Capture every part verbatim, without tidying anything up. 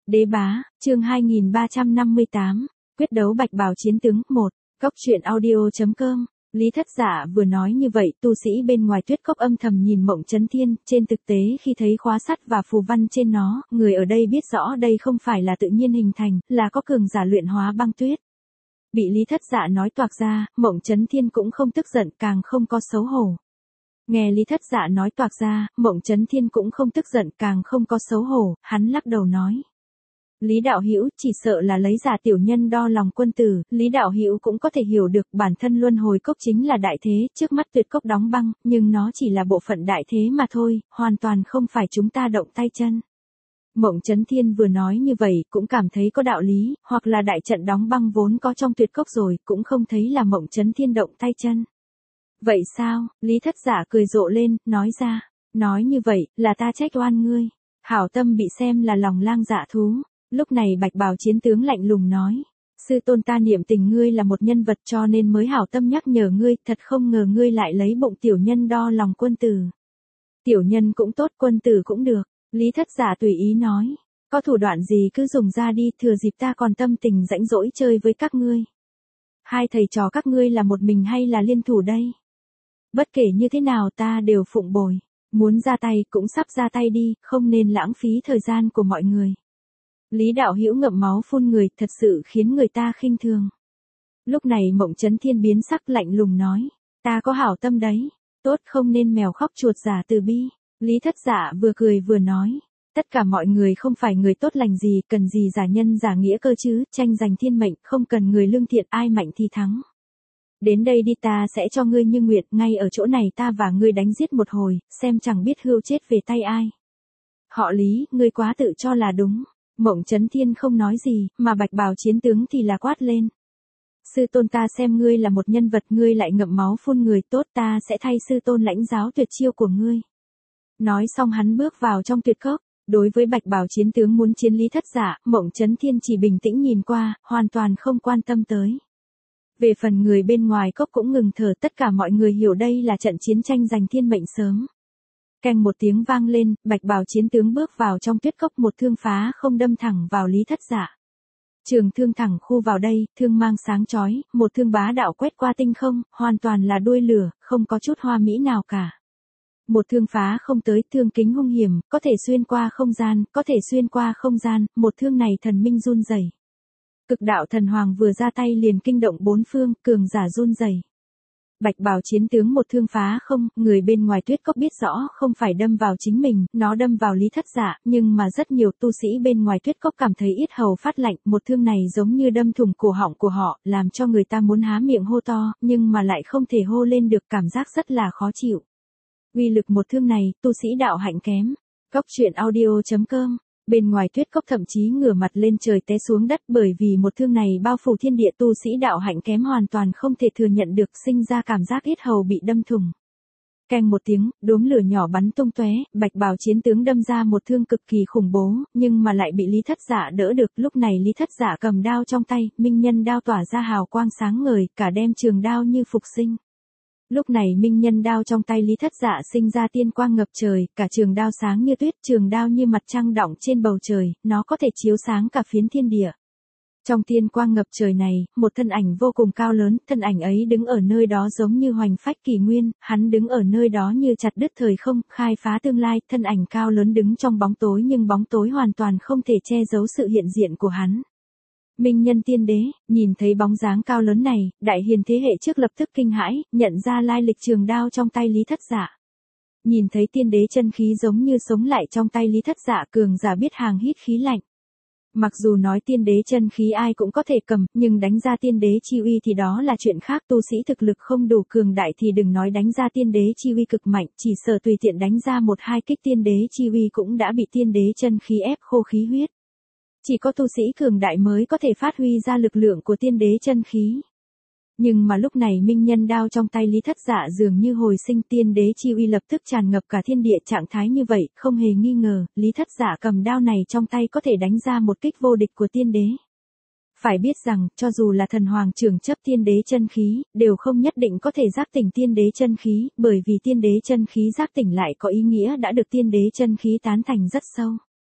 Đế bá, chương hai nghìn ba trăm năm mươi tám, quyết đấu bạch bào chiến tướng, một, Cốc truyện audio chấm com. Lý Thất Dạ vừa nói như vậy, tu sĩ bên ngoài Tuyết Cốc âm thầm nhìn Mộng Chấn Thiên, trên thực tế khi thấy khóa sắt và phù văn trên nó, người ở đây biết rõ đây không phải là tự nhiên hình thành, là có cường giả luyện hóa băng tuyết. Bị Lý Thất Dạ nói toạc ra, Mộng Chấn Thiên cũng không tức giận, càng không có xấu hổ. Nghe Lý Thất Dạ nói toạc ra, Mộng Chấn Thiên cũng không tức giận, càng không có xấu hổ, hắn lắc đầu nói. Lý đạo hữu, chỉ sợ là lấy giả tiểu nhân đo lòng quân tử, Lý đạo hữu cũng có thể hiểu được bản thân luân hồi cốc chính là đại thế, trước mắt Tuyệt Cốc đóng băng, nhưng nó chỉ là bộ phận đại thế mà thôi, hoàn toàn không phải chúng ta động tay chân. Mộng Chấn Thiên vừa nói như vậy, cũng cảm thấy có đạo lý, hoặc là đại trận đóng băng vốn có trong Tuyệt Cốc rồi, cũng không thấy là Mộng Chấn Thiên động tay chân. Vậy sao? Lý Thất Dạ cười rộ lên, nói ra, nói như vậy, là ta trách oan ngươi. Hảo tâm bị xem là lòng lang dạ thú. Lúc này bạch bào chiến tướng lạnh lùng nói, sư tôn ta niệm tình ngươi là một nhân vật cho nên mới hảo tâm nhắc nhở ngươi, thật không ngờ ngươi lại lấy bụng tiểu nhân đo lòng quân tử. Tiểu nhân cũng tốt, quân tử cũng được. Lý Thất Dạ tùy ý nói, có thủ đoạn gì cứ dùng ra đi, thừa dịp ta còn tâm tình rãnh rỗi chơi với các ngươi. Hai thầy trò các ngươi là một mình hay là liên thủ đây? Bất kể như thế nào ta đều phụng bồi, muốn ra tay cũng sắp ra tay đi, không nên lãng phí thời gian của mọi người. Lý đạo hữu ngậm máu phun người, thật sự khiến người ta khinh thường. Lúc này Mộng Chấn Thiên biến sắc lạnh lùng nói, ta có hảo tâm đấy, tốt không nên mèo khóc chuột giả từ bi. Lý Thất Dạ vừa cười vừa nói, tất cả mọi người không phải người tốt lành gì, cần gì giả nhân giả nghĩa cơ chứ, tranh giành thiên mệnh, không cần người lương thiện, ai mạnh thì thắng. Đến đây đi, ta sẽ cho ngươi như nguyện, ngay ở chỗ này ta và ngươi đánh giết một hồi, xem chẳng biết hươu chết về tay ai. Họ Lý, ngươi quá tự cho là đúng. Mộng Chấn Thiên không nói gì, mà bạch bào chiến tướng thì là quát lên. Sư tôn ta xem ngươi là một nhân vật, ngươi lại ngậm máu phun người, tốt ta sẽ thay sư tôn lãnh giáo tuyệt chiêu của ngươi. Nói xong hắn bước vào trong Tuyệt Cốc, đối với bạch bào chiến tướng muốn chiến Lý Thất Dạ, Mộng Chấn Thiên chỉ bình tĩnh nhìn qua, hoàn toàn không quan tâm tới. Về phần người bên ngoài cốc cũng ngừng thở, tất cả mọi người hiểu đây là trận chiến tranh giành thiên mệnh sớm. Canh một tiếng vang lên, bạch bào chiến tướng bước vào trong Tuyết Cốc, một thương phá không đâm thẳng vào Lý Thất Dạ. Trường thương thẳng khu vào đây, thương mang sáng chói, một thương bá đạo quét qua tinh không, hoàn toàn là đuôi lửa, không có chút hoa mỹ nào cả. Một thương phá không tới, thương kính hung hiểm, có thể xuyên qua không gian, có thể xuyên qua không gian, một thương này thần minh run rẩy. Cực đạo thần hoàng vừa ra tay liền kinh động bốn phương, cường giả run rẩy. Bạch bào chiến tướng một thương phá không, người bên ngoài Tuyết Cốc biết rõ không phải đâm vào chính mình, nó đâm vào Lý Thất Dạ, nhưng mà rất nhiều tu sĩ bên ngoài Tuyết Cốc cảm thấy yết hầu phát lạnh, một thương này giống như đâm thủng cổ họng của họ, làm cho người ta muốn há miệng hô to, nhưng mà lại không thể hô lên được, cảm giác rất là khó chịu. Uy lực một thương này, tu sĩ đạo hạnh kém. Cốc truyện audio chấm com. Bên ngoài Tuyết Cốc thậm chí ngửa mặt lên trời té xuống đất, bởi vì một thương này bao phủ thiên địa, tu sĩ đạo hạnh kém hoàn toàn không thể thừa nhận được, sinh ra cảm giác yết hầu bị đâm thủng. Keng một tiếng, đốm lửa nhỏ bắn tung tóe, bạch bào chiến tướng đâm ra một thương cực kỳ khủng bố, nhưng mà lại bị Lý Thất Dạ đỡ được. Lúc này Lý Thất Dạ cầm đao trong tay, minh nhân đao tỏa ra hào quang sáng ngời, cả đem trường đao như phục sinh. Lúc này minh nhân đao trong tay Lý Thất Dạ sinh ra tiên quang ngập trời, cả trường đao sáng như tuyết, trường đao như mặt trăng đọng trên bầu trời, nó có thể chiếu sáng cả phiến thiên địa. Trong tiên quang ngập trời này, một thân ảnh vô cùng cao lớn, thân ảnh ấy đứng ở nơi đó giống như hoành phách kỷ nguyên, hắn đứng ở nơi đó như chặt đứt thời không, khai phá tương lai, thân ảnh cao lớn đứng trong bóng tối nhưng bóng tối hoàn toàn không thể che giấu sự hiện diện của hắn. Minh nhân tiên đế, nhìn thấy bóng dáng cao lớn này, đại hiền thế hệ trước lập tức kinh hãi, nhận ra lai lịch trường đao trong tay Lý Thất Dạ. Nhìn thấy tiên đế chân khí giống như sống lại trong tay Lý Thất Dạ, cường giả biết hàng hít khí lạnh. Mặc dù nói tiên đế chân khí ai cũng có thể cầm, nhưng đánh ra tiên đế chi uy thì đó là chuyện khác, tu sĩ thực lực không đủ cường đại thì đừng nói đánh ra tiên đế chi uy cực mạnh, chỉ sợ tùy tiện đánh ra một hai kích tiên đế chi uy cũng đã bị tiên đế chân khí ép khô khí huyết. Chỉ có tu sĩ cường đại mới có thể phát huy ra lực lượng của tiên đế chân khí. Nhưng mà lúc này minh nhân đao trong tay Lý Thất Dạ dường như hồi sinh, tiên đế chi uy lập tức tràn ngập cả thiên địa, trạng thái như vậy, không hề nghi ngờ, Lý Thất Dạ cầm đao này trong tay có thể đánh ra một kích vô địch của tiên đế. Phải biết rằng, cho dù là thần hoàng trưởng chấp tiên đế chân khí, đều không nhất định có thể giác tỉnh tiên đế chân khí, bởi vì tiên đế chân khí giác tỉnh lại có ý nghĩa đã được tiên đế chân khí tán thành rất sâu.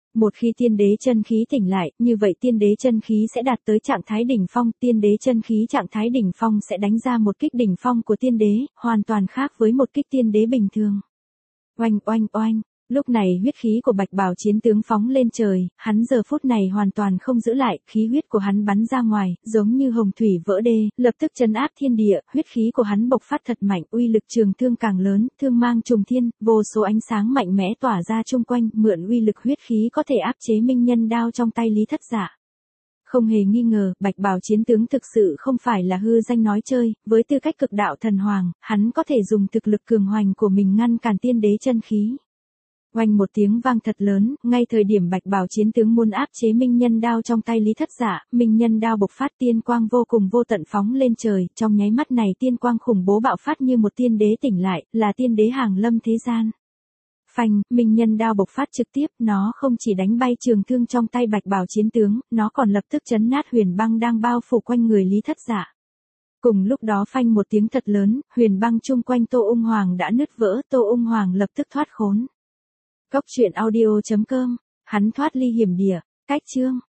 Một khi tiên đế chân khí tỉnh lại, như vậy tiên đế chân khí sẽ đạt tới trạng thái đỉnh phong, tiên đế chân khí trạng thái đỉnh phong sẽ đánh ra một kích đỉnh phong của tiên đế, hoàn toàn khác với một kích tiên đế bình thường. Oanh oanh oanh, lúc này huyết khí của Bạch Bào chiến tướng phóng lên trời, hắn giờ phút này hoàn toàn không giữ lại, khí huyết của hắn bắn ra ngoài, giống như hồng thủy vỡ đê, lập tức trấn áp thiên địa, huyết khí của hắn bộc phát thật mạnh, uy lực trường thương càng lớn, thương mang trùng thiên, vô số ánh sáng mạnh mẽ tỏa ra chung quanh, mượn uy lực huyết khí có thể áp chế minh nhân đao trong tay Lý Thất Giả. Không hề nghi ngờ, Bạch Bào chiến tướng thực sự không phải là hư danh nói chơi, với tư cách cực đạo thần hoàng, hắn có thể dùng thực lực cường hoành của mình ngăn cản tiên đế chân khí. Oanh một tiếng vang thật lớn, ngay thời điểm Bạch Bào chiến tướng muốn áp chế minh nhân đao trong tay Lý Thất Giả, minh nhân đao bộc phát tiên quang vô cùng vô tận phóng lên trời, trong nháy mắt này tiên quang khủng bố bạo phát như một tiên đế tỉnh lại, là tiên đế hàng lâm thế gian. Phanh, minh nhân đao bộc phát trực tiếp, nó không chỉ đánh bay trường thương trong tay Bạch Bào chiến tướng, nó còn lập tức chấn nát huyền băng đang bao phủ quanh người Lý Thất Giả. Cùng lúc đó phanh một tiếng thật lớn, huyền băng chung quanh Tô Ung Hoàng đã nứt vỡ, Tô Ung Hoàng lập tức thoát khốn. Cốc truyện audio chấm com, hắn thoát ly hiểm địa, cách chương.